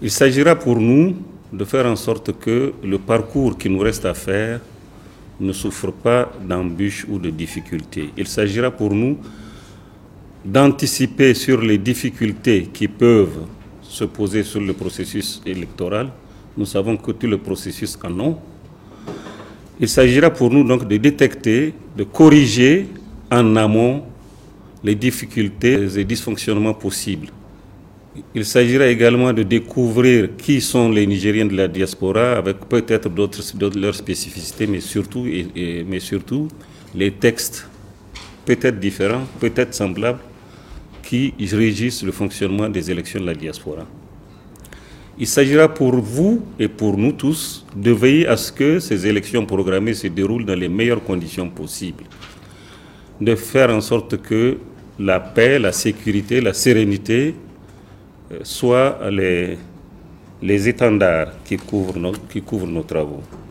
Il s'agira pour nous de faire en sorte que le parcours qui nous reste à faire ne souffre pas d'embûches ou de difficultés. Il s'agira pour nous d'anticiper sur les difficultés qui peuvent se poser sur le processus électoral. Nous savons que tout le processus en ont. Il s'agira pour nous donc de détecter, de corriger en amont les difficultés et dysfonctionnements possibles. Il s'agira également de découvrir qui sont les Nigériens de la diaspora avec peut-être d'autres leurs spécificités, mais surtout les textes peut-être différents, peut-être semblables, qui régissent le fonctionnement des élections de la diaspora. Il s'agira pour vous et pour nous tous de veiller à ce que ces élections programmées se déroulent dans les meilleures conditions possibles, de faire en sorte que la paix, la sécurité, la sérénité soient les étendards qui couvrent nos travaux.